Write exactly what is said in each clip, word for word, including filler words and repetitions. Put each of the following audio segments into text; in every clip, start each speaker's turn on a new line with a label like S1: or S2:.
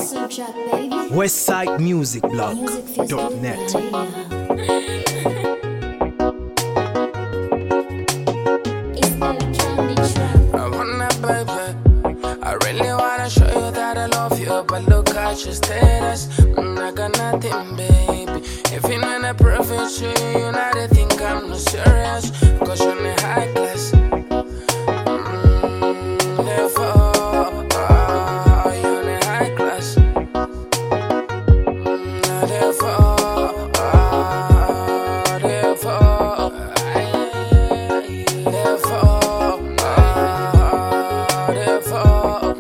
S1: Awesome track, baby.
S2: Westside Music Blog
S1: Music feels
S2: dot
S1: good
S2: net.
S1: on the radio. It's electronic trap.
S3: I wanna, baby. I really wanna show you that I love you, but look at your status. Mm, I got nothing, baby. If you're not a prophet, you know they think I'm not serious. Cause you're in high class. Mm, therefore, uh, you're in high class. Mm, therefore, uh, therefore, therefore, uh, therefore,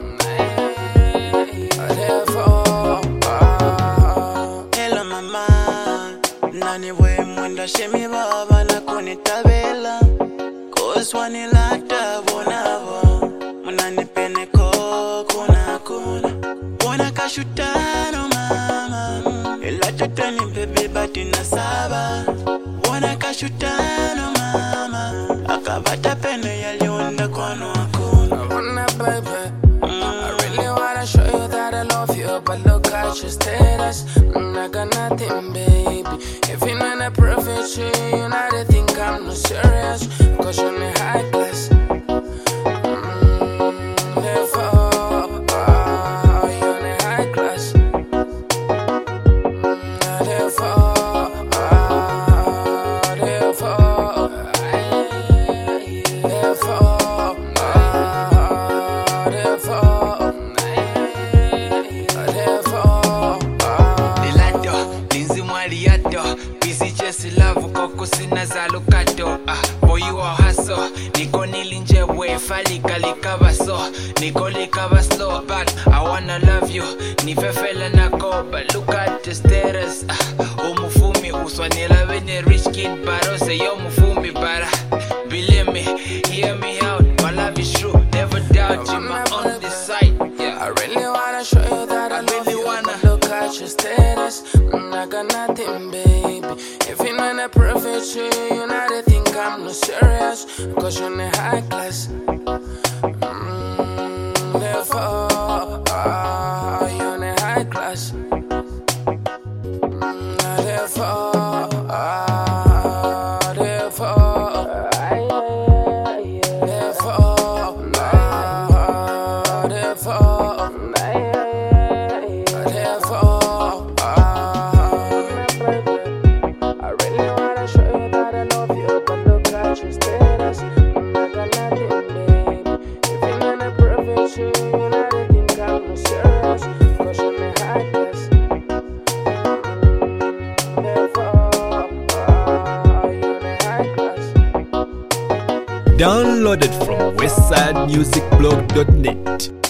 S3: therefore, uh.
S4: Hello mama, nani we mwenda shemi baba na kunitabela cause wanilata bonavo munani pene kuna kuna wana kashutano mama ila chutani baby bati na saba wana kashutano mama akabata pene yaliunda kono akuna
S3: I wanna, baby. I really wanna show you that I love you, but look at your status. Mm, I got nothing, baby. If you're not a prophet, you know they think I'm not serious. Cause you're in high class. Mm, therefore, uh, you're in high class. Mm, therefore, uh, therefore, therefore, uh, therefore, therefore, uh.
S5: Lilato, linzi mwaliato Busy chesi love koko sina za lukato ah, boy you a hustle Niko nilinje we falika likabaso Niko likaba slow but I wanna love you Nifefela nako but look at the status ah, Umufumi uswanila venye rich kid Baro say yo mufumi but ah, believe me, hear me out My love is true, never doubt you my on this side yeah.
S3: I really wanna show you that I,
S5: I
S3: love
S5: really
S3: you,
S5: wanna.
S3: but look at your status. Mm, I got nothing, baby. If you're not a prophet, you know they think I'm not serious. Cause you're in high class. Mm, therefore, uh, you're in high class. Mm, therefore, uh, therefore, therefore, uh, therefore, therefore, uh, I really wanna show you that I love you, but look at your status. Mm, I got nothing, baby. If you're not a prophet, you know they think I'm not serious. Cause you're in high class. Mm, therefore, uh, you're in high class.
S2: Downloaded from westside music blog dot net.